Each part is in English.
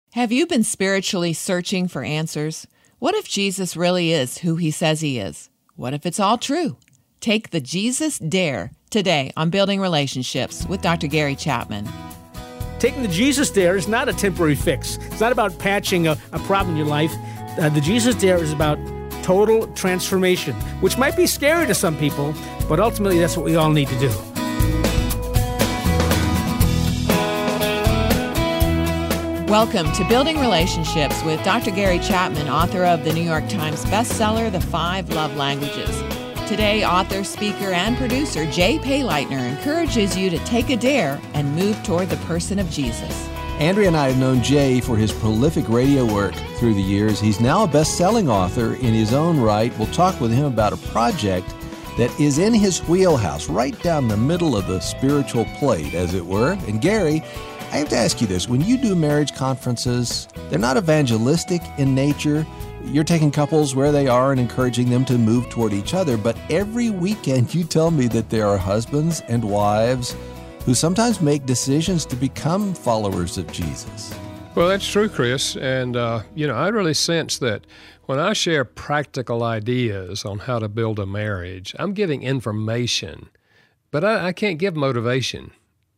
Have you been spiritually searching for answers? What if Jesus really is who he says he is? What if it's all true? Take the Jesus Dare today on Building Relationships with Dr. Gary Chapman. Taking the Jesus Dare is not a temporary fix. It's not about patching a problem in your life. The Jesus Dare is about total transformation, which might be scary to some people, but ultimately that's what we all need to do. Welcome to Building Relationships with Dr. Gary Chapman, author of the New York Times bestseller, The 5 Love Languages. Today, author, speaker, and producer Jay Payleitner encourages you to take a dare and move toward the person of Jesus. Andrea and I have known Jay for his prolific radio work through the years. He's now a best-selling author in his own right. We'll talk with him about a project that is in his wheelhouse, right down the middle of the spiritual plate, as it were. And Gary, I have to ask you this. When you do marriage conferences, they're not evangelistic in nature. You're taking couples where they are and encouraging them to move toward each other. But every weekend you tell me that there are husbands and wives who sometimes make decisions to become followers of Jesus. Well, that's true, Chris. And, I really sense that when I share practical ideas on how to build a marriage, I'm giving information, but I can't give motivation.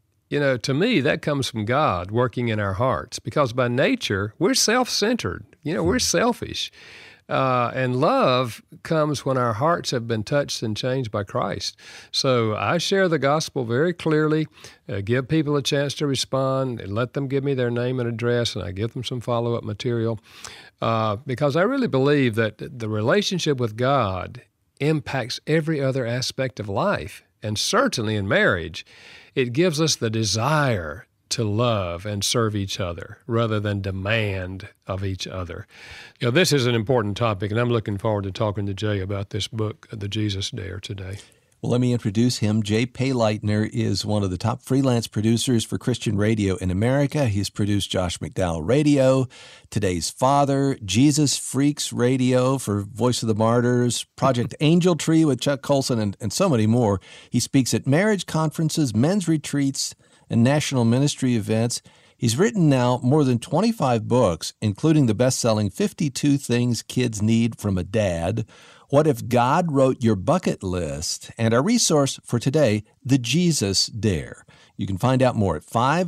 To me, that comes from God working in our hearts, because by nature, we're self-centered. We're selfish. And love comes when our hearts have been touched and changed by Christ. So I share the gospel very clearly, give people a chance to respond, and let them give me their name and address, and I give them some follow-up material, because I really believe that the relationship with God impacts every other aspect of life, and certainly in marriage. It gives us the desire to love and serve each other rather than demand of each other. This is an important topic, and I'm looking forward to talking to Jay about this book, The Jesus Dare, today. Well, let me introduce him. Jay Payleitner is one of the top freelance producers for Christian radio in America. He's produced Josh McDowell Radio, Today's Father, Jesus Freaks Radio for Voice of the Martyrs, Project Angel Tree with Chuck Colson, and so many more. He speaks at marriage conferences, men's retreats, and national ministry events. He's written now more than 25 books, including the best-selling 52 Things Kids Need from a Dad, What If God Wrote Your Bucket List, and our resource for today, The Jesus Dare. You can find out more at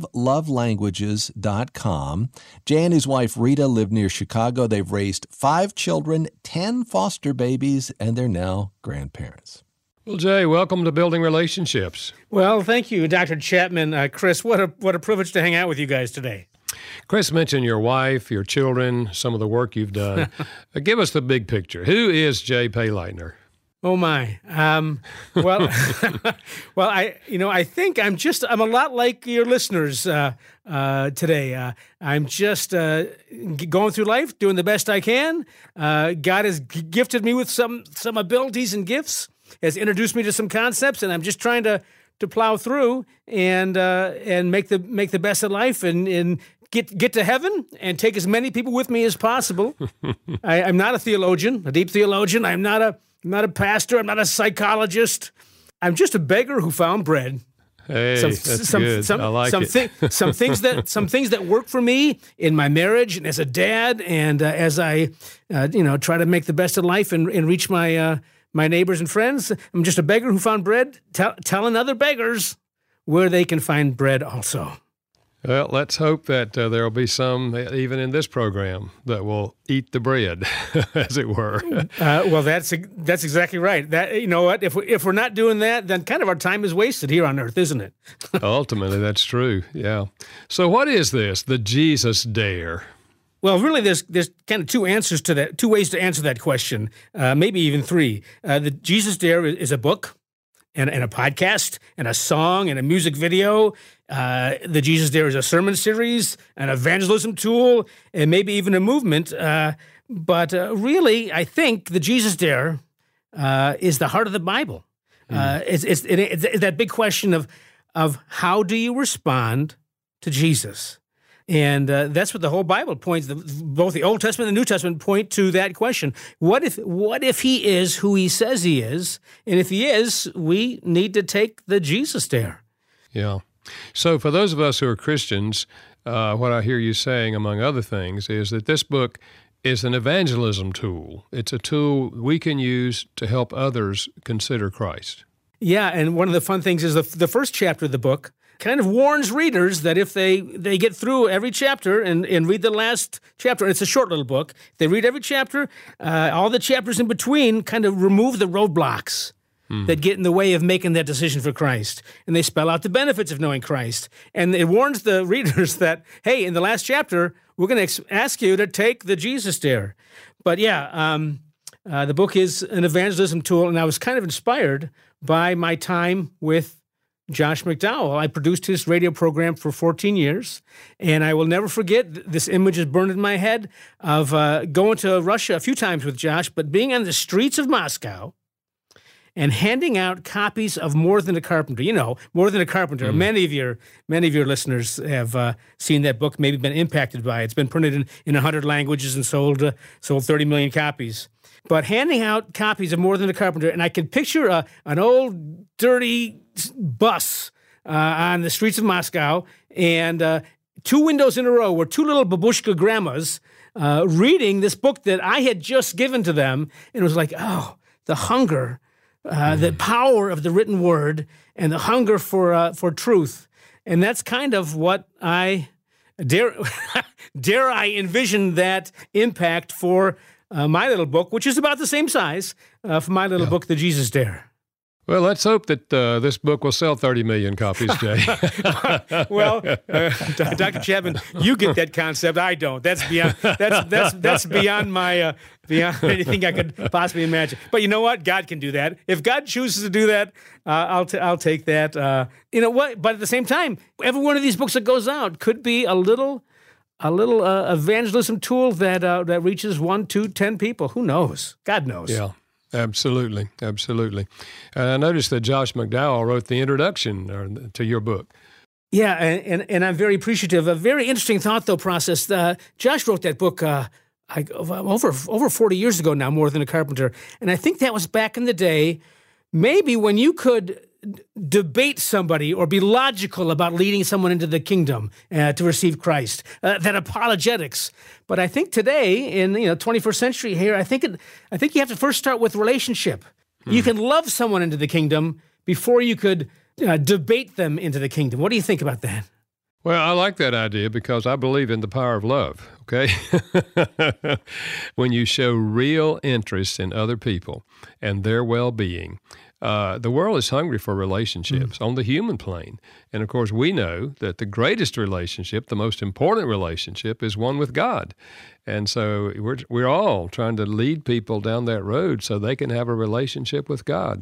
5lovelanguages.com. Jay and his wife Rita live near Chicago. They've raised 5 children, 10 foster babies, and they're now grandparents. Well, Jay, welcome to Building Relationships. Well, thank you, Dr. Chapman. Chris, what a privilege to hang out with you guys today. Chris mentioned your wife, your children, some of the work you've done. Give us the big picture. Who is Jay Payleitner? Oh my! Well, I think I'm a lot like your listeners today. I'm just going through life, doing the best I can. God has gifted me with some abilities and gifts, has introduced me to some concepts, and I'm just trying to plow through and make the best of life and get to heaven and take as many people with me as possible. I'm not a theologian, a deep theologian. I'm not a pastor. I'm not a psychologist. I'm just a beggar who found bread. Hey, that's good. I like it. Some things that work for me in my marriage and as a dad, and as I try to make the best of life and reach my neighbors and friends. I'm just a beggar who found bread, telling other beggars where they can find bread also. Well, let's hope that there will be some, even in this program, that will eat the bread, as it were. Well, that's exactly right. That, you know what? If we're not doing that, then kind of our time is wasted here on earth, isn't it? Ultimately, that's true. Yeah. So, what is this? The Jesus Dare. Well, really, there's kind of two ways to answer that question, maybe even 3. The Jesus Dare is a book and a podcast and a song and a music video. The Jesus Dare is a sermon series, an evangelism tool, and maybe even a movement. But really, I think the Jesus Dare is the heart of the Bible. It's that big question of how do you respond to Jesus? And that's what the whole Bible points. Both the Old Testament and the New Testament point to that question. What if he is who he says he is? And if he is, we need to take the Jesus Dare. Yeah. So for those of us who are Christians, what I hear you saying, among other things, is that this book is an evangelism tool. It's a tool we can use to help others consider Christ. Yeah, and one of the fun things is the first chapter of the book kind of warns readers that if they get through every chapter and read the last chapter, it's a short little book, if they read every chapter, all the chapters in between kind of remove the roadblocks that get in the way of making that decision for Christ. And they spell out the benefits of knowing Christ. And it warns the readers that, hey, in the last chapter, we're going to ask you to take the Jesus Dare. But yeah, the book is an evangelism tool, and I was kind of inspired by my time with Josh McDowell. I produced his radio program for 14 years, and I will never forget, this image is burned in my head, of going to Russia a few times with Josh, but being on the streets of Moscow and handing out copies of More Than a Carpenter. You know, More Than a Carpenter. Many of your listeners have seen that book, maybe been impacted by it. It's been printed in 100 languages and sold 30 million copies. But handing out copies of More Than a Carpenter, and I can picture an old, dirty bus on the streets of Moscow, and two windows in a row were two little babushka grandmas reading this book that I had just given to them, and it was like, oh, the hunger, the power of the written word, and the hunger for truth. And that's kind of what I dare I envision that impact for my little book, which is about the same size for my little book, The Jesus Dare. Well, let's hope that this book will sell 30 million copies, Jay. Well, Dr. Chapman, you get that concept. I don't. That's beyond. That's beyond my beyond anything I could possibly imagine. But you know what? God can do that. If God chooses to do that, I'll take that. You know what? But at the same time, every one of these books that goes out could be a little evangelism tool that reaches 1, 2, 10 people. Who knows? God knows. Yeah. Absolutely. And I noticed that Josh McDowell wrote the introduction to your book. Yeah, and I'm very appreciative. A very interesting thought, though, process. Josh wrote that book over 40 years ago now, More Than a Carpenter. And I think that was back in the day, maybe when you could debate somebody or be logical about leading someone into the kingdom to receive Christ, that apologetics. But I think today, in 21st century here, I think you have to first start with relationship. You can love someone into the kingdom before you could debate them into the kingdom. What do you think about that? Well, I like that idea because I believe in the power of love, okay? When you show real interest in other people and their well-being, the world is hungry for relationships on the human plane. And of course, we know that the greatest relationship, the most important relationship, is one with God. And so we're all trying to lead people down that road so they can have a relationship with God.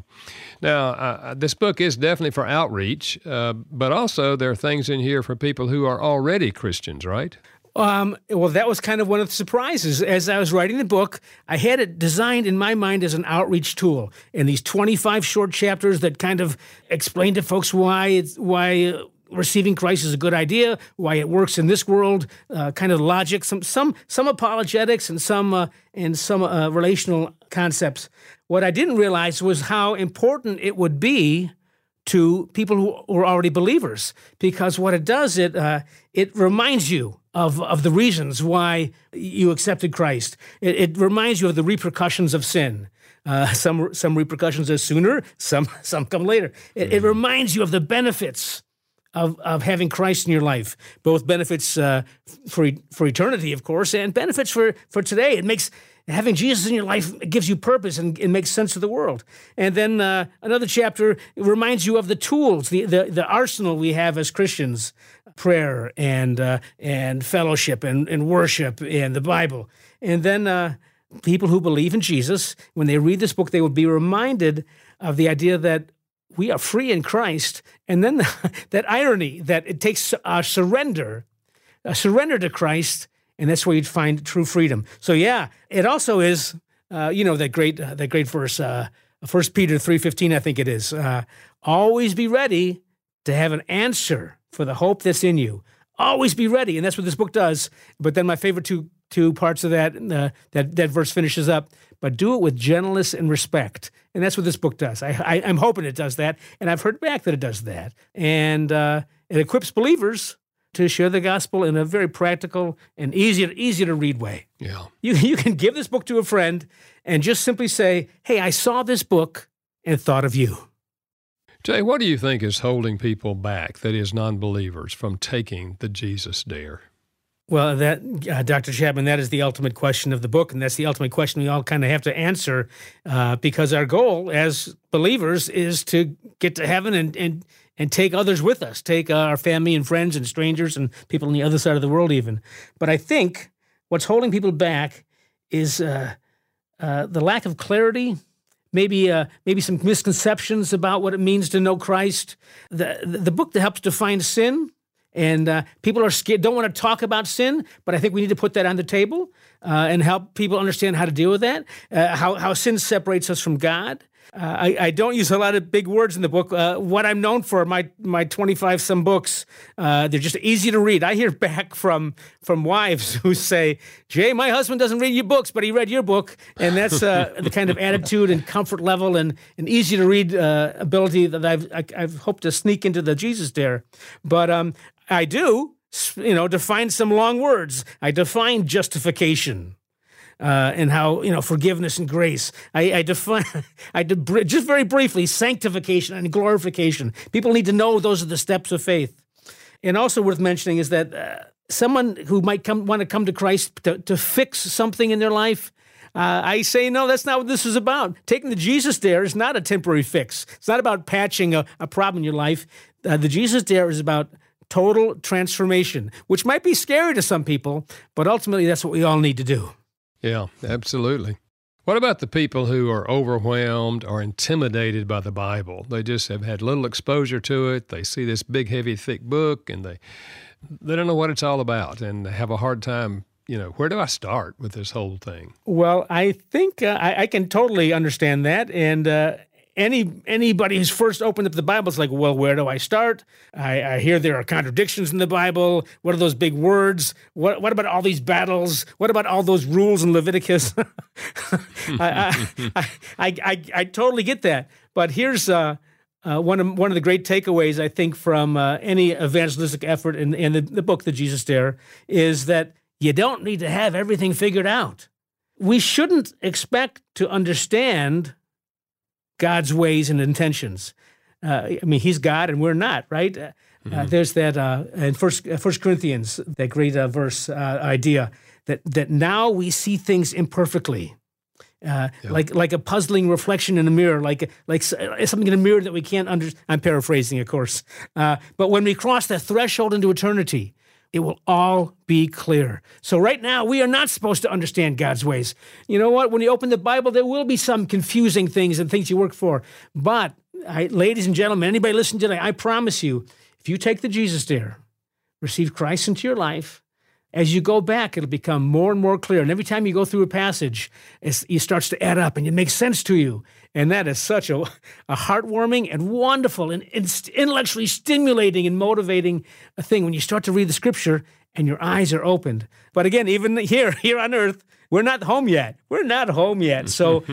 Now, this book is definitely for outreach, but also there are things in here for people who are already Christians, right? Well, that was kind of one of the surprises. As I was writing the book, I had it designed in my mind as an outreach tool. And these 25 short chapters that kind of explain to folks why receiving Christ is a good idea, why it works in this world, kind of logic, some apologetics, and some relational concepts. What I didn't realize was how important it would be to people who are already believers, because what it does, it reminds you of the reasons why you accepted Christ. It reminds you of the repercussions of sin. Some repercussions are sooner, some come later. It reminds you of the benefits of having Christ in your life, both benefits for eternity, of course, and benefits for today. It makes having Jesus in your life, it gives you purpose and it makes sense of the world. And then another chapter reminds you of the tools, the arsenal we have as Christians: prayer and fellowship and worship and the Bible. And then people who believe in Jesus, when they read this book, they will be reminded of the idea that we are free in Christ. And then that irony that it takes a surrender to Christ, and that's where you'd find true freedom. So yeah, it also is, that great verse, 1 Peter 3:15, I think it is. Always be ready to have an answer for the hope that's in you. Always be ready, and that's what this book does. But then my favorite two parts of that verse finishes up. But do it with gentleness and respect, and that's what this book does. I'm hoping it does that, and I've heard back that it does that, and it equips believers to share the gospel in a very practical and easy to read way. Yeah. You can give this book to a friend and just simply say, hey, I saw this book and thought of you. Jay, what do you think is holding people back, that is, non-believers, from taking the Jesus Dare? Well, Dr. Chapman, that is the ultimate question of the book, and that's the ultimate question we all kind of have to answer, because our goal as believers is to get to heaven and take others with us, take our family and friends and strangers and people on the other side of the world even. But I think what's holding people back is the lack of clarity, maybe some misconceptions about what it means to know Christ. The book that helps define sin. And people are scared, don't want to talk about sin, but I think we need to put that on the table and help people understand how to deal with that, how sin separates us from God. I don't use a lot of big words in the book. What I'm known for, my 25-some books, they're just easy to read. I hear back from wives who say, Jay, my husband doesn't read your books, but he read your book. And that's the kind of attitude and comfort level and easy to read ability that I've hoped to sneak into the Jesus Dare. But I do, define some long words. I define justification. And how, forgiveness and grace. I define, just very briefly, sanctification and glorification. People need to know those are the steps of faith. And also worth mentioning is that someone who might want to come to Christ to fix something in their life, I say, no, that's not what this is about. Taking the Jesus Dare is not a temporary fix. It's not about patching a problem in your life. The Jesus Dare is about total transformation, which might be scary to some people, but ultimately that's what we all need to do. Yeah, absolutely. What about the people who are overwhelmed or intimidated by the Bible? They just have had little exposure to it. They see this big, heavy, thick book, and they don't know what it's all about, and they have a hard time, where do I start with this whole thing? Well, I think I can totally understand that, and anybody who's first opened up the Bible is like, well, where do I start? I hear there are contradictions in the Bible. What are those big words? What about all these battles? What about all those rules in Leviticus? I totally get that. But here's one of the great takeaways, I think, from any evangelistic effort in the book, The Jesus Dare, is that you don't need to have everything figured out. We shouldn't expect to understand God's ways and intentions. He's God and we're not, right? There's that in First Corinthians, that great verse idea that now we see things imperfectly, like a puzzling reflection in a mirror, like something in a mirror that we can't understand. I'm paraphrasing, of course. But when we cross that threshold into eternity, it will all be clear. So right now, we are not supposed to understand God's ways. You know what? When you open the Bible, there will be some confusing things and things you work for. But, ladies and gentlemen, anybody listening today, I promise you, if you take the Jesus Dare, receive Christ into your life, as you go back, it'll become more and more clear. And every time you go through a passage, it starts to add up and it makes sense to you. And that is such a heartwarming and wonderful and intellectually stimulating and motivating a thing when you start to read the Scripture and your eyes are opened. But again, even here on earth, we're not home yet. We're not home yet. So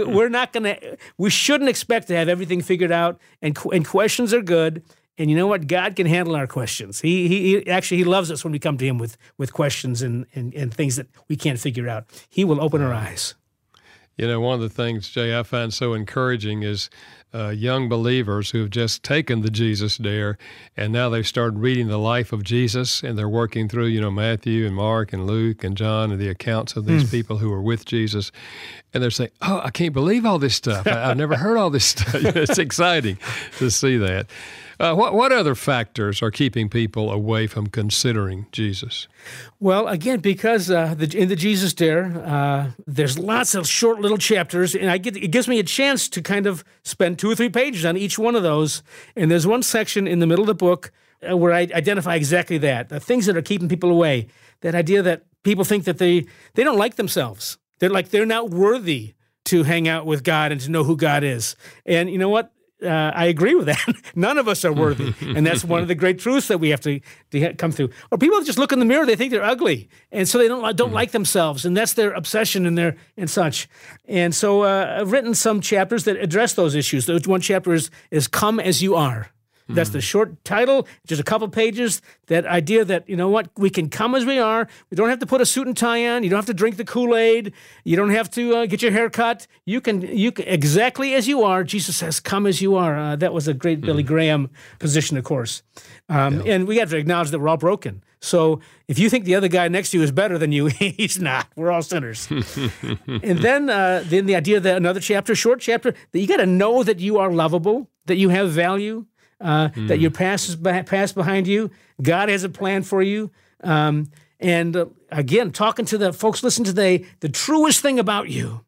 we shouldn't expect to have everything figured out. And questions are good. And you know what? God can handle our questions. He loves us when we come to Him with questions and things that we can't figure out. He will open our eyes. One of the things, Jay, I find so encouraging is young believers who have just taken the Jesus Dare, and now they've started reading the life of Jesus, and they're working through, Matthew and Mark and Luke and John and the accounts of these people who were with Jesus, and they're saying, oh, I can't believe all this stuff. I've never heard all this stuff. It's exciting to see that. What other factors are keeping people away from considering Jesus? Well, again, because in the Jesus Dare, there's lots of short little chapters, and it gives me a chance to kind of spend 2 or 3 pages on each one of those. And there's one section in the middle of the book where I identify exactly that, the things that are keeping people away, that idea that people think that they don't like themselves. They're not worthy to hang out with God and to know who God is. And you know what? I agree with that. None of us are worthy. And that's one of the great truths that we have to come through. Or people just look in the mirror, they think they're ugly. And so they don't like themselves. And that's their obsession and such. And so I've written some chapters that address those issues. One chapter is Come As You Are. That's the short title, just a couple pages. That idea that, you know what, we can come as we are. We don't have to put a suit and tie on. You don't have to drink the Kool-Aid. You don't have to get your hair cut. You can exactly as you are. Jesus says, come as you are. That was a great Billy Graham position, of course. And we have to acknowledge that we're all broken. So if you think the other guy next to you is better than you, he's not. We're all sinners. And then the idea that another chapter, short chapter, that you got to know that you are lovable, that you have value, that your past is past behind you. God has a plan for you. Again, talking to the folks, listen today, the truest thing about you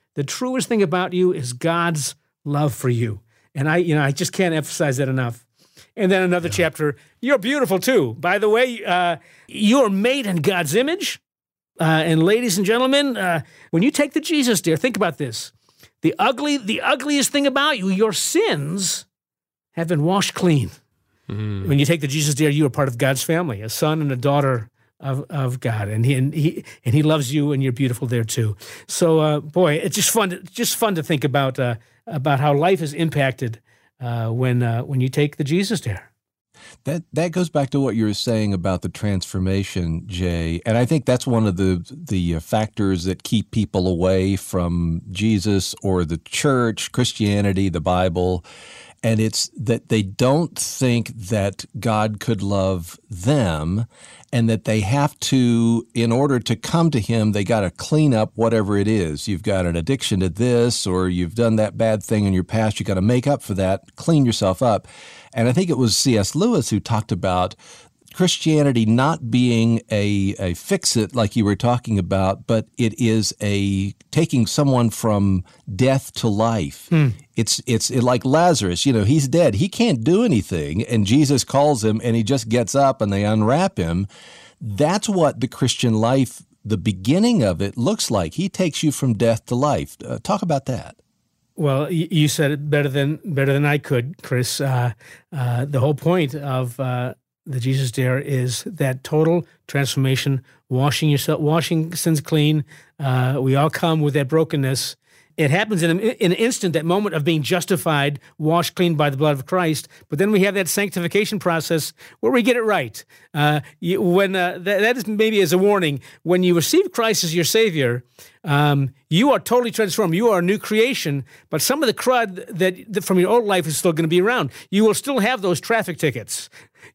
is God's love for you. And I just can't emphasize that enough. And then another chapter, you're beautiful too. By the way, you're made in God's image. And ladies and gentlemen, when you take the Jesus dare, think about this. The ugliest thing about you, your sins have been washed clean. When you take the Jesus dare, you are part of God's family, a son and a daughter of God, and he loves you, and you're beautiful there too. So, boy, it's just fun to think about how life is impacted when you take the Jesus dare. That goes back to what you were saying about the transformation, Jay, and I think that's one of the factors that keep people away from Jesus or the church, Christianity, the Bible, and it's that they don't think that God could love them, and that they have to, in order to come to Him, they got to clean up whatever it is. You've got an addiction to this, or you've done that bad thing in your past. You got to make up for that, clean yourself up. And I think it was C.S. Lewis who talked about Christianity not being a fix-it like you were talking about, but it is a taking someone from death to life. It's like Lazarus, he's dead. He can't do anything, and Jesus calls him, and he just gets up, and they unwrap him. That's what the Christian life, the beginning of it, looks like. He takes you from death to life. Talk about that. Well, you said it better than I could, Chris. The whole point of the Jesus dare is that total transformation, washing sins clean. We all come with that brokenness. It happens in an instant, that moment of being justified, washed clean by the blood of Christ. But then we have that sanctification process where we get it right. That is maybe as a warning. When you receive Christ as your Savior, you are totally transformed. You are a new creation, but some of the crud that from your old life is still going to be around. You will still have those traffic tickets.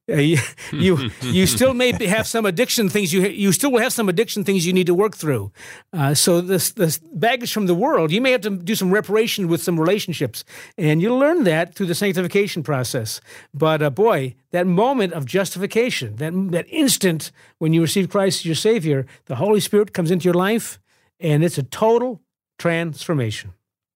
You still may have some addiction things. You still will have some addiction things you need to work through. So this baggage from the world, you may have to do some reparation with some relationships, and you'll learn that through the sanctification process. But boy, that moment of justification, that instant when you receive Christ as your Savior, the Holy Spirit comes into your life, and it's a total transformation.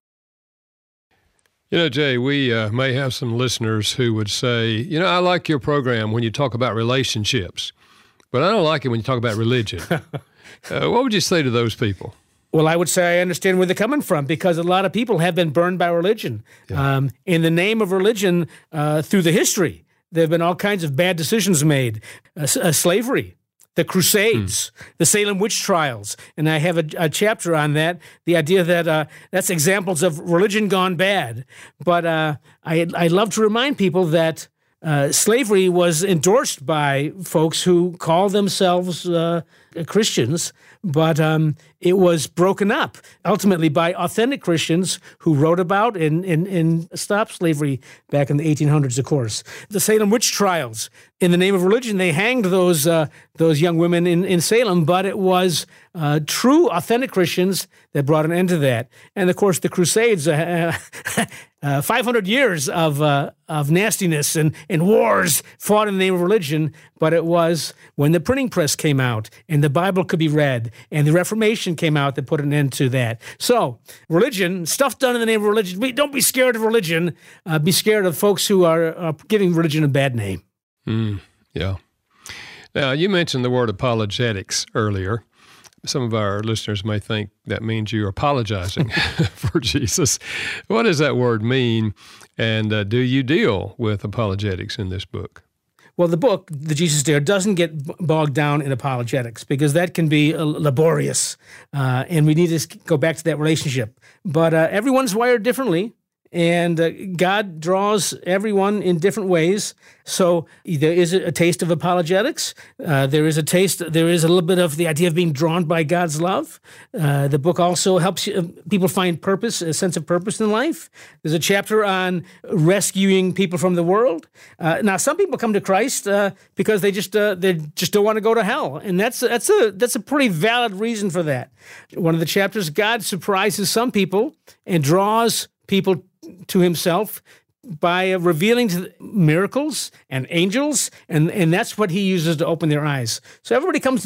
Jay, we may have some listeners who would say, I like your program when you talk about relationships, but I don't like it when you talk about religion. What would you say to those people? Well, I would say I understand where they're coming from, because a lot of people have been burned by religion. Yeah. In the name of religion, through the history, there have been all kinds of bad decisions made. Slavery, the Crusades, the Salem witch trials. And I have a chapter on that, the idea that that's examples of religion gone bad. But I love to remind people that slavery was endorsed by folks who call themselves Christians, but it was broken up ultimately by authentic Christians who wrote about and stopped slavery back in the 1800s, of course. The Salem witch trials, in the name of religion, they hanged those young women in Salem, but it was true, authentic Christians that brought an end to that. And of course, the Crusades, 500 years of nastiness and wars fought in the name of religion, but it was when the printing press came out and the Bible could be read and the Reformation came out that put an end to that. So religion, stuff done in the name of religion, don't be scared of religion. Be scared of folks who are giving religion a bad name. Yeah. Now, you mentioned the word apologetics earlier. Some of our listeners may think that means you're apologizing for Jesus. What does that word mean? And do you deal with apologetics in this book? Well, the book, The Jesus Dare, doesn't get bogged down in apologetics, because that can be laborious, and we need to go back to that relationship. But everyone's wired differently, and God draws everyone in different ways. So there is a taste of apologetics. There is a little bit of the idea of being drawn by God's love. The book also helps people find purpose, a sense of purpose in life. There's a chapter on rescuing people from the world. Now, some people come to Christ because they just don't want to go to hell, and that's a pretty valid reason for that. One of the chapters, God surprises some people and draws people to himself by revealing miracles and angels, and that's what he uses to open their eyes. So everybody comes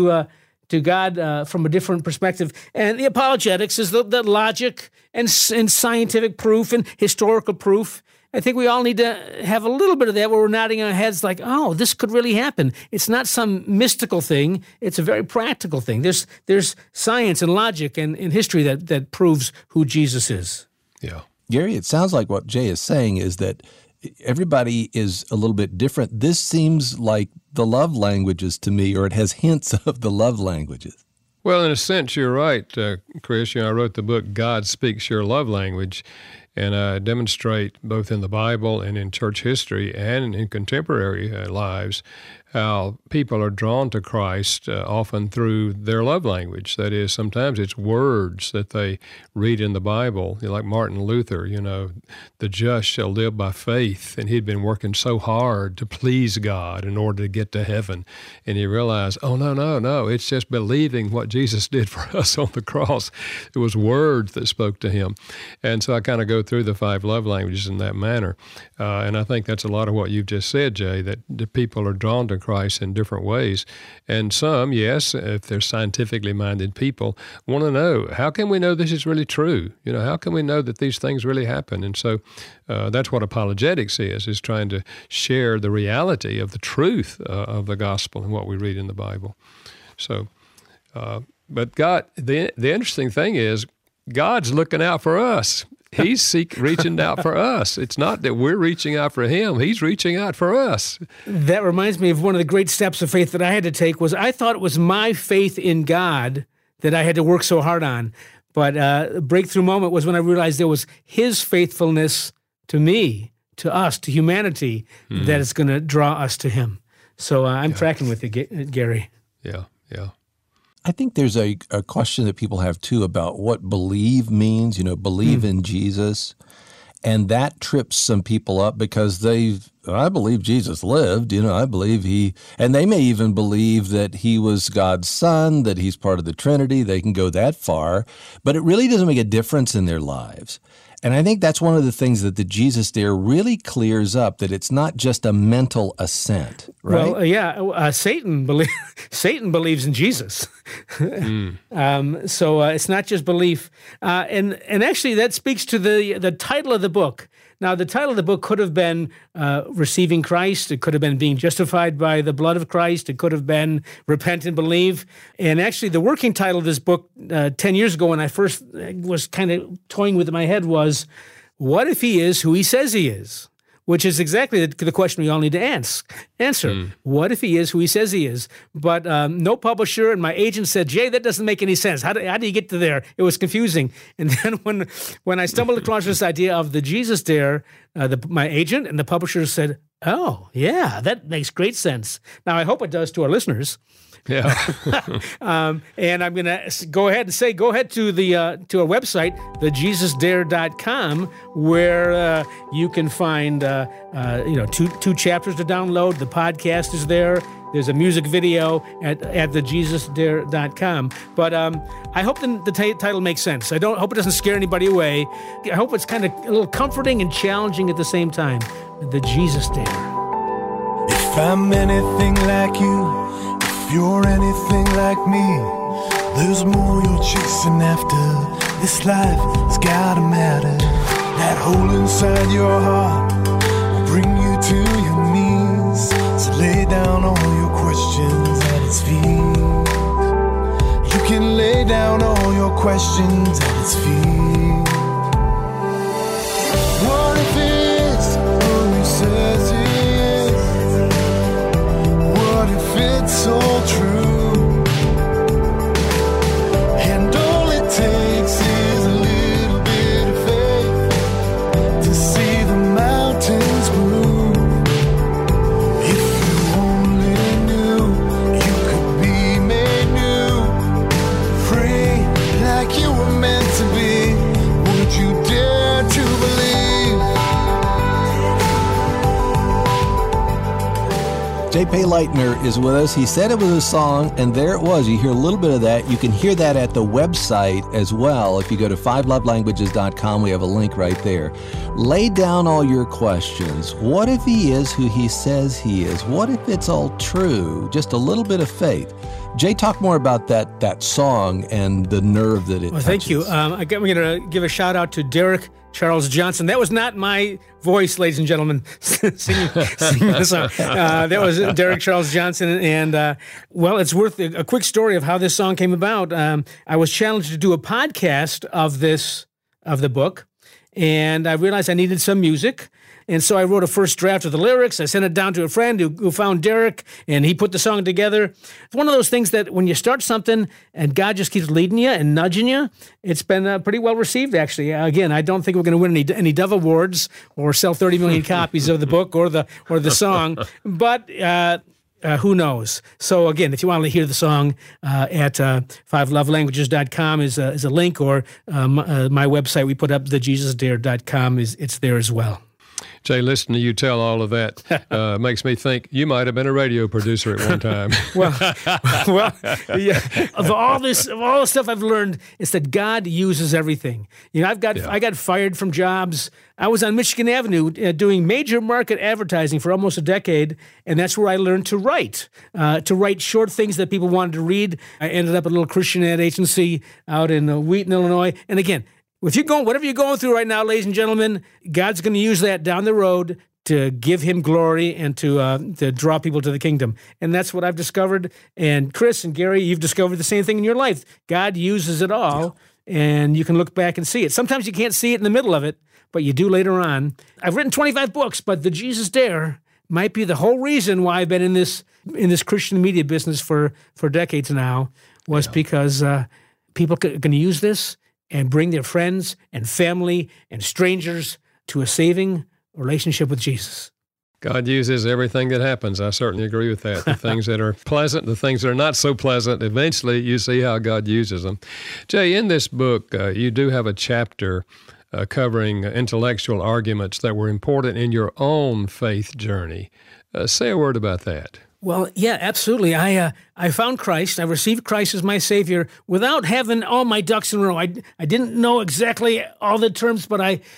to God from a different perspective. And the apologetics is the logic and scientific proof and historical proof. I think we all need to have a little bit of that where we're nodding our heads like, oh, this could really happen. It's not some mystical thing. It's a very practical thing. There's science and logic and history that proves who Jesus is. Yeah. Gary, it sounds like what Jay is saying is that everybody is a little bit different. This seems like the love languages to me, or it has hints of the love languages. Well, in a sense, you're right, Chris. I wrote the book, God Speaks Your Love Language, and I demonstrate both in the Bible and in church history and in contemporary lives how people are drawn to Christ often through their love language. That is, sometimes it's words that they read in the Bible. Like Martin Luther, the just shall live by faith. And he'd been working so hard to please God in order to get to heaven. And he realized, oh, no, it's just believing what Jesus did for us on the cross. It was words that spoke to him. And so I kind of go through the 5 love languages in that manner. And I think that's a lot of what you've just said, Jay, that the people are drawn to Christ in different ways. And some, yes, if they're scientifically minded people, want to know, how can we know this is really true? How can we know that these things really happen? And so that's what apologetics is trying to share the reality of the truth of the gospel and what we read in the Bible. So, but God, the interesting thing is, God's looking out for us. He's reaching out for us. It's not that we're reaching out for him. He's reaching out for us. That reminds me of one of the great steps of faith that I had to take was I thought it was my faith in God that I had to work so hard on. But a breakthrough moment was when I realized there was his faithfulness to me, to us, to humanity, that is going to draw us to him. So I'm tracking with you, Gary. Yeah. I think there's a question that people have, too, about what believe means, believe in Jesus. And that trips some people up because I believe Jesus lived, I believe and they may even believe that he was God's son, that he's part of the Trinity. They can go that far, but it really doesn't make a difference in their lives. And I think that's one of the things that the Jesus Dare really clears up, that it's not just a mental assent, right? Well, Satan believes in Jesus. So it's not just belief. And actually that speaks to the title of the book. Now, the title of the book could have been Receiving Christ. It could have been Being Justified by the Blood of Christ. It could have been Repent and Believe. And actually, the working title of this book 10 years ago when I first was kind of toying with it in my head was, What if he is who he says he is? Which is exactly the question we all need to answer. What if he is who he says he is? But no publisher, and my agent said, Jay, that doesn't make any sense. How do you get to there? It was confusing. And then when I stumbled across this idea of the Jesus Dare, my agent and the publisher said, oh, yeah, that makes great sense. Now, I hope it does to our listeners. Yeah. And I'm going to go ahead to to our website, thejesusdare.com, where you can find two chapters to download. The podcast is there. There's a music video at thejesusdare.com. But I hope the title makes sense. I hope it doesn't scare anybody away. I hope it's kind of a little comforting and challenging at the same time. The Jesus Dare. If I'm anything like you, if you're anything like me, there's more you're chasing after. This life has gotta matter. That hole inside your heart will bring you to your knees. So lay down all your questions at its feet. You can lay down all your questions at its feet. What if it's who he says he is? What if it's all true? And all it takes is a little bit of faith. J.P. Leitner is with us. He said it was a song, and there it was. You hear a little bit of that. You can hear that at the website as well. If you go to 5lovelanguages.com, we have a link right there. Lay down all your questions. What if he is who he says he is? What if it's all true? Just a little bit of faith. Jay, talk more about that song and the nerve that it touches. Thank you. I'm going to give a shout out to Derek Charles Johnson. That was not my voice, ladies and gentlemen, singing the song. That was Derek Charles Johnson. And, well, it's worth a quick story of how this song came about. I was challenged to do a podcast of the book, and I realized I needed some music. And so I wrote a first draft of the lyrics. I sent it down to a friend who found Derek, and he put the song together. It's one of those things that when you start something and God just keeps leading you and nudging you, it's been pretty well received, actually. Again, I don't think we're going to win any Dove Awards or sell 30 million copies of the book or the song, but who knows? So again, if you want to hear the song, at 5lovelanguages.com is a link, or my website we put up, thejesusdare.com, it's there as well. Jay, listening to you tell all of that makes me think you might have been a radio producer at one time. well, yeah. Of all the stuff I've learned, it's that God uses everything. You know, I got fired from jobs. I was on Michigan Avenue doing major market advertising for almost a decade, and that's where I learned to write short things that people wanted to read. I ended up at a little Christian ad agency out in Wheaton, Illinois, and again, whatever you're going through right now, ladies and gentlemen, God's going to use that down the road to give him glory and to draw people to the kingdom. And that's what I've discovered. And Chris and Gary, you've discovered the same thing in your life. God uses it all, and you can look back and see it. Sometimes you can't see it in the middle of it, but you do later on. I've written 25 books, but The Jesus Dare might be the whole reason why I've been in this Christian media business for decades now, was because people are going to use this and bring their friends and family and strangers to a saving relationship with Jesus. God uses everything that happens. I certainly agree with that. The things that are pleasant, the things that are not so pleasant, eventually you see how God uses them. Jay, in this book, you do have a chapter covering intellectual arguments that were important in your own faith journey. Say a word about that. Well, yeah, absolutely. I found Christ. I received Christ as my Savior without having all my ducks in a row. I didn't know exactly all the terms, but I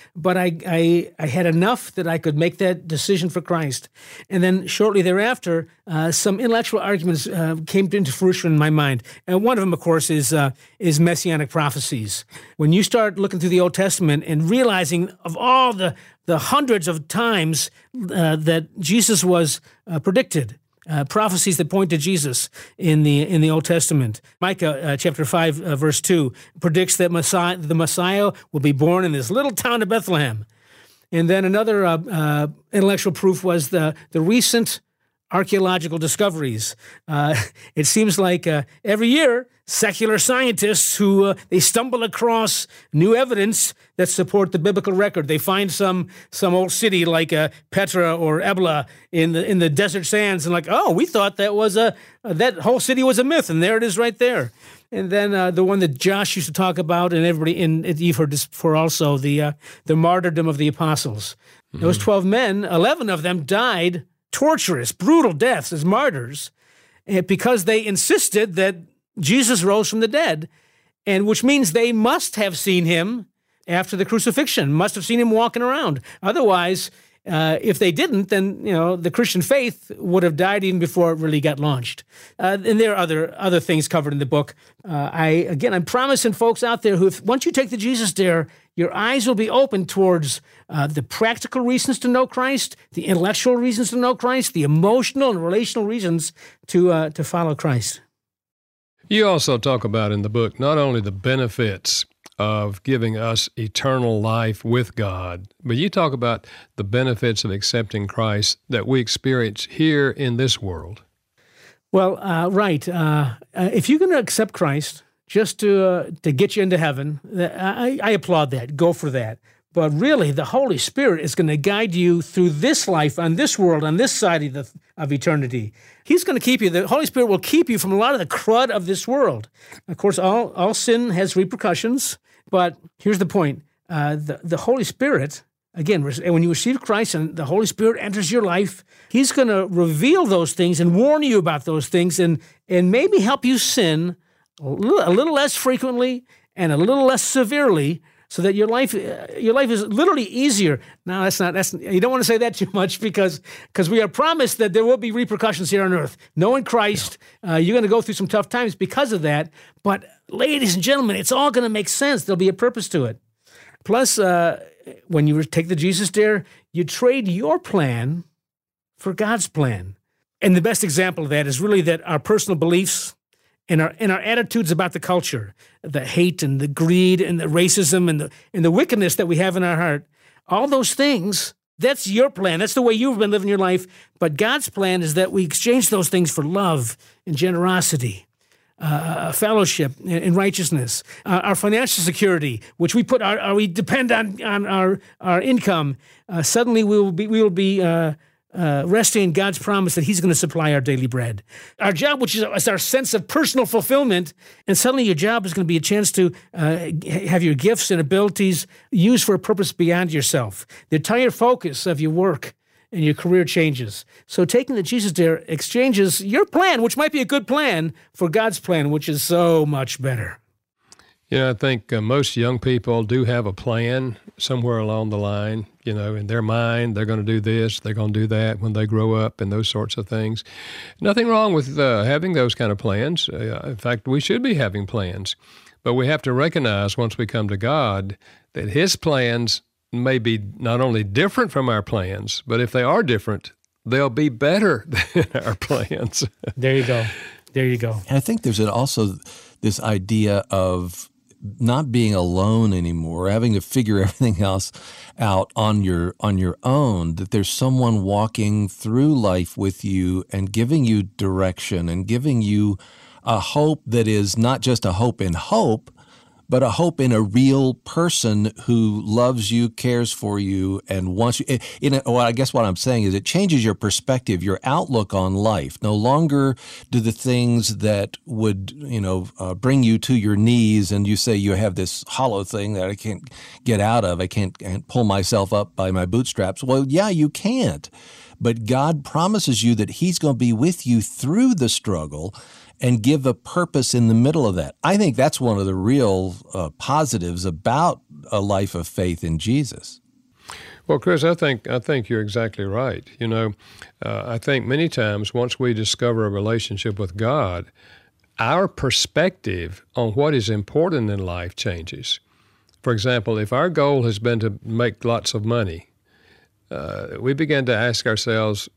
had enough that I could make that decision for Christ. And then shortly thereafter, some intellectual arguments came into fruition in my mind. And one of them, of course, is messianic prophecies. When you start looking through the Old Testament and realizing of all the hundreds of times that Jesus was predicted, prophecies that point to Jesus in the Old Testament. Micah chapter 5 verse 2 predicts that the Messiah will be born in this little town of Bethlehem. And then another intellectual proof was the recent archaeological discoveries. It seems like every year, secular scientists who they stumble across new evidence that support the biblical record. They find some old city like Petra or Ebla in the desert sands, and like, oh, we thought that was that whole city was a myth, and there it is right there. And then the one that Josh used to talk about, and everybody, you've heard this before also, the martyrdom of the apostles. Mm-hmm. Those 12 men, 11 of them died torturous, brutal deaths as martyrs, because they insisted that Jesus rose from the dead, and which means they must have seen him after the crucifixion, must have seen him walking around. Otherwise, if they didn't, then the Christian faith would have died even before it really got launched. And there are other things covered in the book. I'm promising folks out there who, once you take the Jesus Dare, your eyes will be open towards the practical reasons to know Christ, the intellectual reasons to know Christ, the emotional and relational reasons to follow Christ. You also talk about in the book not only the benefits of giving us eternal life with God, but you talk about the benefits of accepting Christ that we experience here in this world. Well, right. If you're going to accept Christ just to get you into heaven, I applaud that. Go for that. But really, the Holy Spirit is going to guide you through this life, on this world, on this side of eternity. He's going to keep you. The Holy Spirit will keep you from a lot of the crud of this world. Of course, all sin has repercussions, but here's the point. The Holy Spirit Again, when you receive Christ and the Holy Spirit enters your life, He's going to reveal those things and warn you about those things and maybe help you sin a little less frequently and a little less severely, so that your life is literally easier. Now, you don't want to say that too much because we are promised that there will be repercussions here on earth. Knowing Christ, you're going to go through some tough times because of that. But ladies and gentlemen, it's all going to make sense. There'll be a purpose to it. Plus, when you take the Jesus Dare, you trade your plan for God's plan. And the best example of that is really that our personal beliefs and our attitudes about the culture, the hate and the greed and the racism and the wickedness that we have in our heart, all those things, that's your plan. That's the way you've been living your life. But God's plan is that we exchange those things for love and generosity, fellowship and righteousness, our financial security, which we depend on our income. Suddenly we will be resting in God's promise that He's going to supply our daily bread. Our job, which is our sense of personal fulfillment, and suddenly your job is going to be a chance to have your gifts and abilities used for a purpose beyond yourself. The entire focus of your work and your career changes. So taking the Jesus Dare exchanges your plan, which might be a good plan, for God's plan, which is so much better. I think most young people do have a plan somewhere along the line. In their mind, they're going to do this, they're going to do that when they grow up and those sorts of things. Nothing wrong with having those kind of plans. In fact, we should be having plans. But we have to recognize once we come to God that His plans may be not only different from our plans, but if they are different, they'll be better than our plans. There you go. And I think there's also this idea of not being alone anymore, having to figure everything else out on your own, that there's someone walking through life with you and giving you direction and giving you a hope that is not just a hope in hope, but a hope in a real person who loves you, cares for you, and wants you. I guess what I'm saying is it changes your perspective, your outlook on life. No longer do the things that would, bring you to your knees and you say you have this hollow thing that I can't get out of. I can't pull myself up by my bootstraps. Well, yeah, you can't. But God promises you that He's going to be with you through the struggle and give a purpose in the middle of that. I think that's one of the real positives about a life of faith in Jesus. Well, Chris, I think you're exactly right. I think many times once we discover a relationship with God, our perspective on what is important in life changes. For example, if our goal has been to make lots of money, we begin to ask ourselves,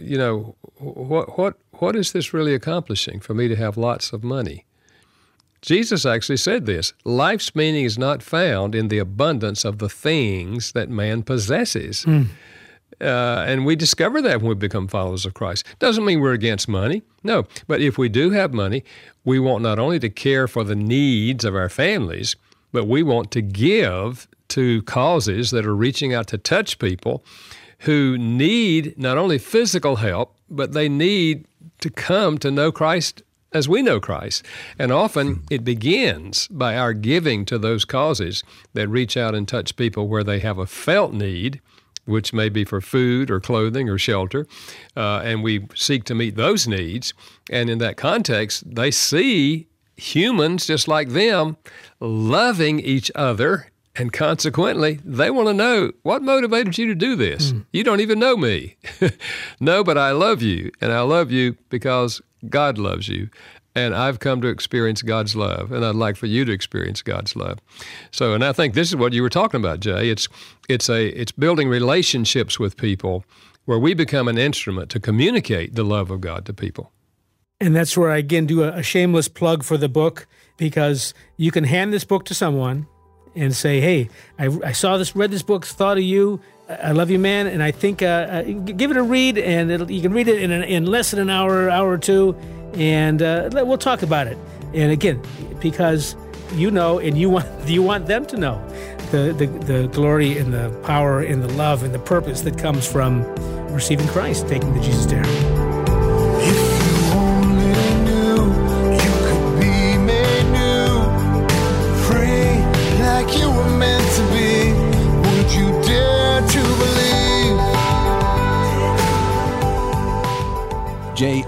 what is this really accomplishing for me to have lots of money? Jesus actually said this: life's meaning is not found in the abundance of the things that man possesses. And we discover that when we become followers of Christ. Doesn't mean we're against money. No, but if we do have money, we want not only to care for the needs of our families, but we want to give to causes that are reaching out to touch people who need not only physical help, but they need to come to know Christ as we know Christ. And often it begins by our giving to those causes that reach out and touch people where they have a felt need, which may be for food or clothing or shelter, and we seek to meet those needs. And in that context, they see humans just like them loving each other, and consequently, they want to know, what motivated you to do this? You don't even know me. No, but I love you, and I love you because God loves you, and I've come to experience God's love, and I'd like for you to experience God's love. So, and I think this is what you were talking about, Jay. It's building relationships with people where we become an instrument to communicate the love of God to people. And that's where I, again, do a shameless plug for the book, because you can hand this book to someone and say, hey, I saw this, read this book, thought of you, I love you, man, and I think give it a read, and you can read it in less than an hour or two, and we'll talk about it. And again, because you know, and you want them to know the glory and the power and the love and the purpose that comes from receiving Christ, taking the Jesus Dare.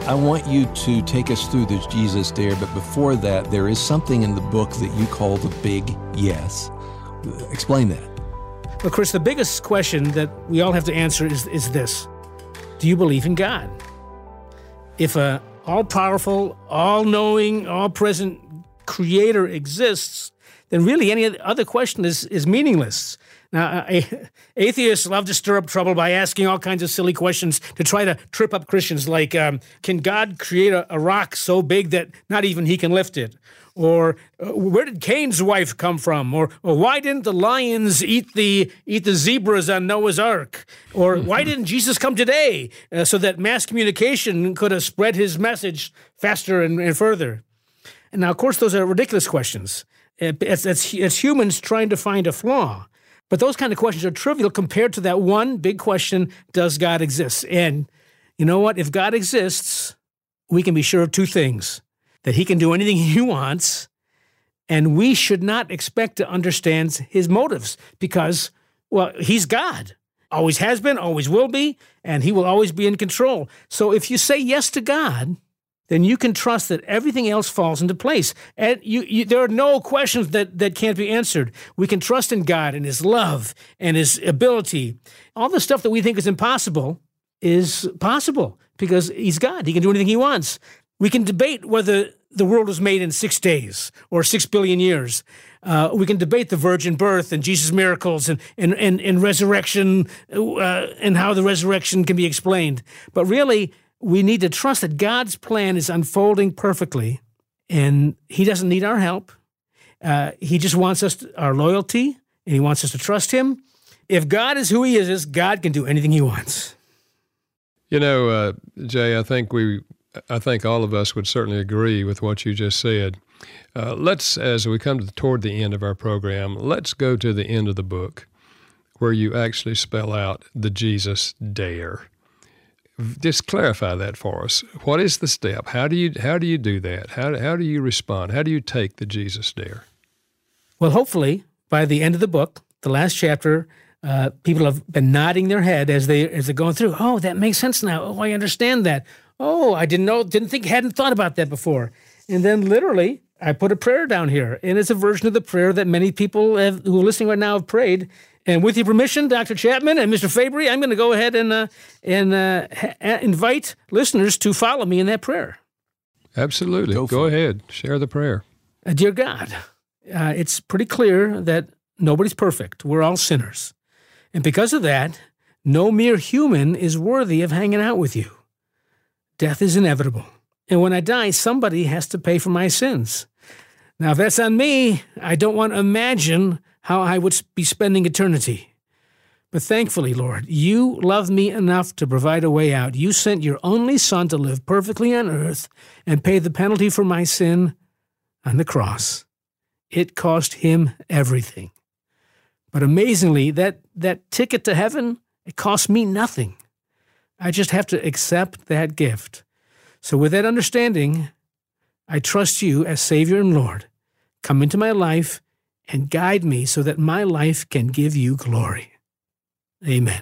I want you to take us through the Jesus Dare, but before that, there is something in the book that you call the Big Yes. Explain that. Well, Chris, the biggest question that we all have to answer is this. Do you believe in God? If a all-powerful, all-knowing, all-present Creator exists, then really any other question is meaningless. Now, atheists love to stir up trouble by asking all kinds of silly questions to try to trip up Christians, like, can God create a rock so big that not even he can lift it? Or where did Cain's wife come from? Or why didn't the lions eat the zebras on Noah's Ark? Or why didn't Jesus come today so that mass communication could have spread his message faster and further? And now, of course, those are ridiculous questions. It's humans trying to find a flaw. But those kind of questions are trivial compared to that one big question, does God exist? And you know what? If God exists, we can be sure of two things. That he can do anything he wants, and we should not expect to understand his motives because, well, he's God. Always has been, always will be, and he will always be in control. So if you say yes to God, then you can trust that everything else falls into place. And there are no questions that can't be answered. We can trust in God and his love and his ability. All the stuff that we think is impossible is possible because he's God. He can do anything he wants. We can debate whether the world was made in 6 days or 6 billion years. We can debate the virgin birth and Jesus' miracles and resurrection and how the resurrection can be explained. But really, we need to trust that God's plan is unfolding perfectly, and he doesn't need our help. He just wants our loyalty, and he wants us to trust him. If God is who he is, God can do anything he wants. You know, Jay, I think all of us would certainly agree with what you just said. As we come toward the end of our program, let's go to the end of the book where you actually spell out the Jesus Dare. Just clarify that for us. What is the step? How do you do that? How do you respond? How do you take the Jesus Dare? Well, hopefully, by the end of the book, the last chapter, people have been nodding their head as they're going through. Oh, that makes sense now. Oh, I understand that. Oh, I hadn't thought about that before. And then literally, I put a prayer down here, and it's a version of the prayer that many people who are listening right now have prayed. And with your permission, Dr. Chapman and Mr. Fabry, I'm going to go ahead and invite listeners to follow me in that prayer. Absolutely. Go ahead. Share the prayer. Dear God, it's pretty clear that nobody's perfect. We're all sinners. And because of that, no mere human is worthy of hanging out with you. Death is inevitable. And when I die, somebody has to pay for my sins. Now, if that's on me, I don't want to imagine how I would be spending eternity. But thankfully, Lord, you love me enough to provide a way out. You sent your only Son to live perfectly on earth and pay the penalty for my sin on the cross. It cost him everything. But amazingly, that ticket to heaven, it cost me nothing. I just have to accept that gift. So with that understanding, I trust you as Savior and Lord. Come into my life and guide me so that my life can give you glory. Amen.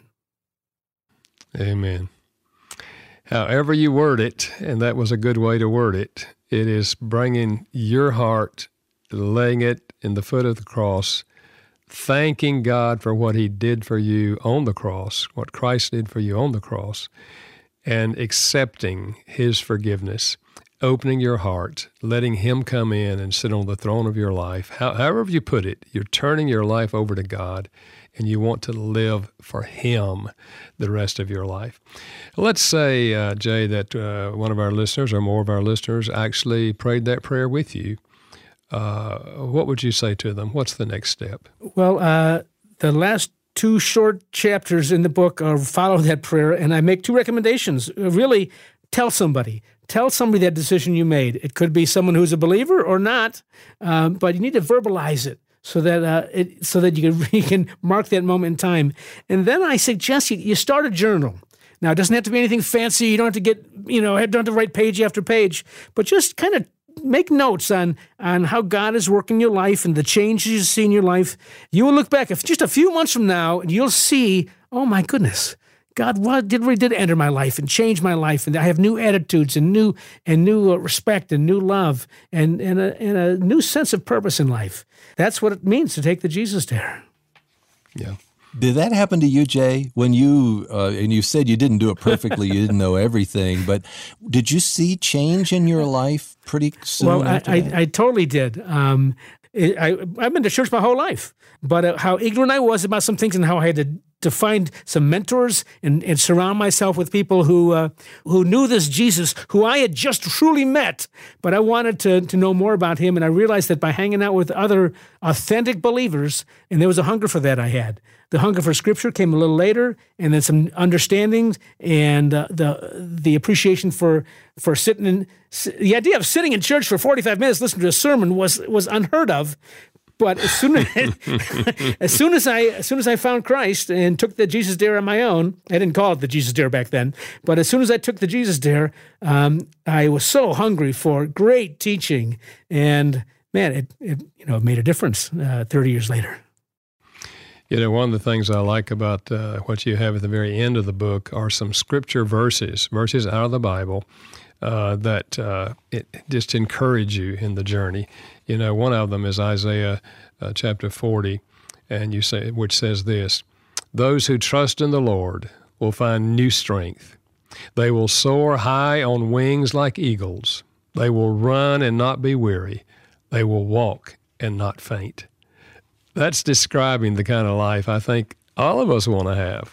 Amen. However you word it, and that was a good way to word it, it is bringing your heart, laying it in the foot of the cross, thanking God for what he did for you on the cross, what Christ did for you on the cross, and accepting his forgiveness, opening your heart, letting him come in and sit on the throne of your life. However you put it, you're turning your life over to God, and you want to live for him the rest of your life. Let's say, Jay, that one of our listeners or more of our listeners actually prayed that prayer with you. What would you say to them? What's the next step? Well, the last 2 short chapters in the book follow that prayer, and I make 2 recommendations. Really, tell somebody that decision you made. It could be someone who's a believer or not, but you need to verbalize it so that you can mark that moment in time. And then I suggest you start a journal. Now, it doesn't have to be anything fancy. You don't have to don't have to write page after page, but just kind of make notes on how God is working your life and the changes you see in your life. You will look back just a few months from now, and you'll see, oh my goodness, God really did enter my life and change my life, and I have new attitudes and new respect and new love and a new sense of purpose in life. That's what it means to take the Jesus Dare. Yeah. Did that happen to you, Jay? When you and you said you didn't do it perfectly, you didn't know everything, but did you see change in your life pretty soon? Well, after that? I totally did. I've been to church my whole life, but how ignorant I was about some things and how I had to find some mentors and surround myself with people who knew this Jesus, who I had just truly met, but I wanted to know more about him. And I realized that by hanging out with other authentic believers, and there was a hunger for that I had. The hunger for Scripture came a little later, and then some understandings and the appreciation for sitting in. The idea of sitting in church for 45 minutes listening to a sermon was unheard of. But as soon as I found Christ and took the Jesus Dare on my own, I didn't call it the Jesus Dare back then, but as soon as I took the Jesus Dare, I was so hungry for great teaching, and man, it made a difference 30 years later. One of the things I like about what you have at the very end of the book are some scripture verses out of the Bible that it just encourage you in the journey. One of them is Isaiah chapter 40, which says this: "Those who trust in the Lord will find new strength. They will soar high on wings like eagles. They will run and not be weary. They will walk and not faint." That's describing the kind of life I think all of us want to have.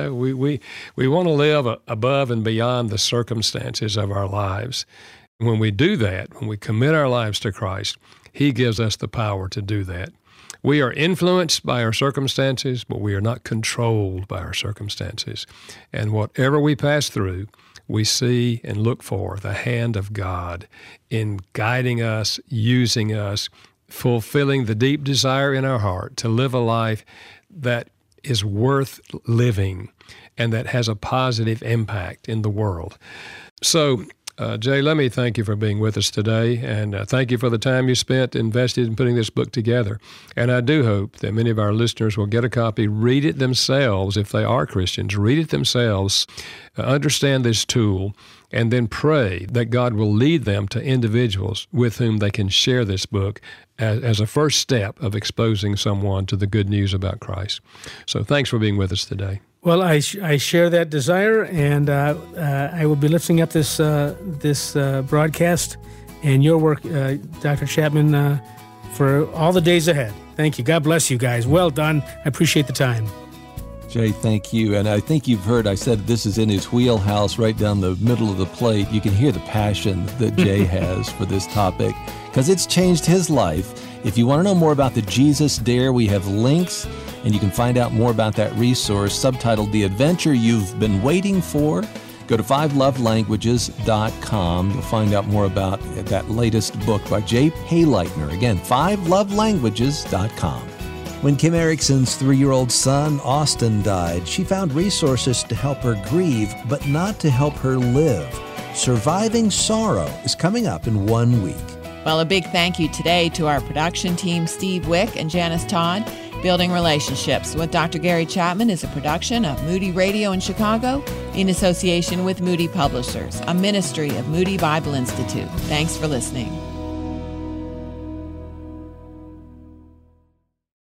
We want to live above and beyond the circumstances of our lives. When we do that, when we commit our lives to Christ, he gives us the power to do that. We are influenced by our circumstances, but we are not controlled by our circumstances. And whatever we pass through, we see and look for the hand of God in guiding us, using us, fulfilling the deep desire in our heart to live a life that is worth living and that has a positive impact in the world. So, Jay, let me thank you for being with us today, and thank you for the time you spent invested in putting this book together. And I do hope that many of our listeners will get a copy, read it themselves if they are Christians, read it themselves, understand this tool, and then pray that God will lead them to individuals with whom they can share this book as a first step of exposing someone to the good news about Christ. So thanks for being with us today. Well, I share that desire, and I will be lifting up this broadcast and your work, Dr. Chapman, for all the days ahead. Thank you. God bless you guys. Well done. I appreciate the time. Jay, thank you. And I think you've heard, I said this is in his wheelhouse right down the middle of the plate. You can hear the passion that Jay has for this topic because it's changed his life. If you want to know more about the Jesus Dare, we have links, and you can find out more about that resource subtitled The Adventure You've Been Waiting For. Go to 5lovelanguages.com. You'll find out more about that latest book by Jay Payleitner. Again, 5lovelanguages.com. When Kim Erickson's 3-year-old son, Austin, died, she found resources to help her grieve, but not to help her live. Surviving Sorrow is coming up in 1 week. Well, a big thank you today to our production team, Steve Wick and Janice Todd. Building Relationships with Dr. Gary Chapman is a production of Moody Radio in Chicago in association with Moody Publishers, a ministry of Moody Bible Institute. Thanks for listening.